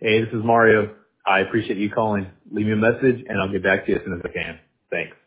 Hey, this is Mario. I appreciate you calling. Leave me a message, and I'll get back to you as soon as I can. Thanks.